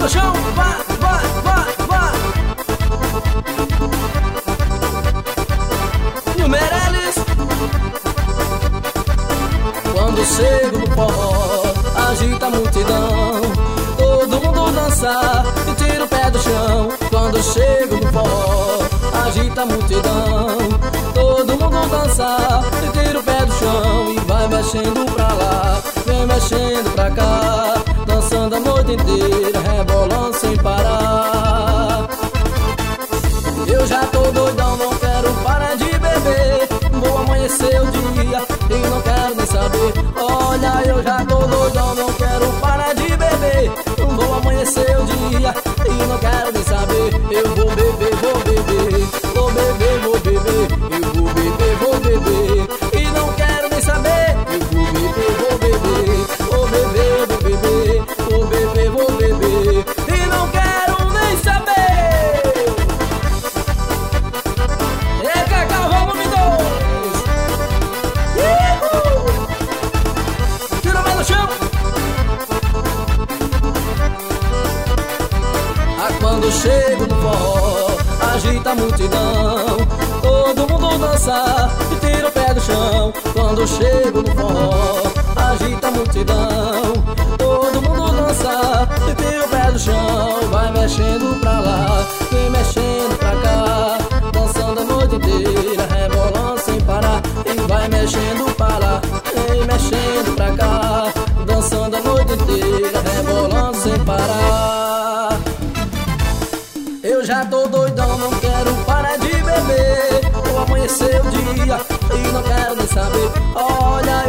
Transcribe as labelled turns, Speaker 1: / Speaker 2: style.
Speaker 1: no chão, vai, vai, vai, vai. E o Meirelles. Quando chego no forró, agita a multidão, todo mundo dança e tira o pé do chão. Quando chego no forró, agita a multidão, todo mundo dança e tira o pé do chão. E vai mexendo pra lá, vem mexendo pra cá, dançando a noite inteira, rebolando sem parar. Eu já tô doidão, não quero parar de beber. Vou amanhecer o dia e não quero nem saber. Olha, eu já tô doidão, não quero parar de beber. Vou amanhecer o dia e não quero nem saber. Eu vou beber, vou beber, vou beber, vou beber. Eu vou beber, vou beber e não quero nem saber. Eu vou beber, vou beber, vou beber, vou beber, vou beber, vou beber e não quero nem saber. É Cacau, vamos me dois. Tira o pé no chão. Quando chego no forró, agita a multidão, todo mundo dança e tira o pé do chão. Quando chego no forró, agita a multidão, todo mundo dança e tira o pé do chão. Vai mexendo pra lá, vem mexendo pra cá, dançando a noite inteira, rebolando sem parar. E vai mexendo pra lá, vem mexendo pra cá, dançando a noite inteira, rebolando sem parar. Eu já tô doidão, não quero parar de beber. Vou amanhecer o dia e não quero nem saber. Olha,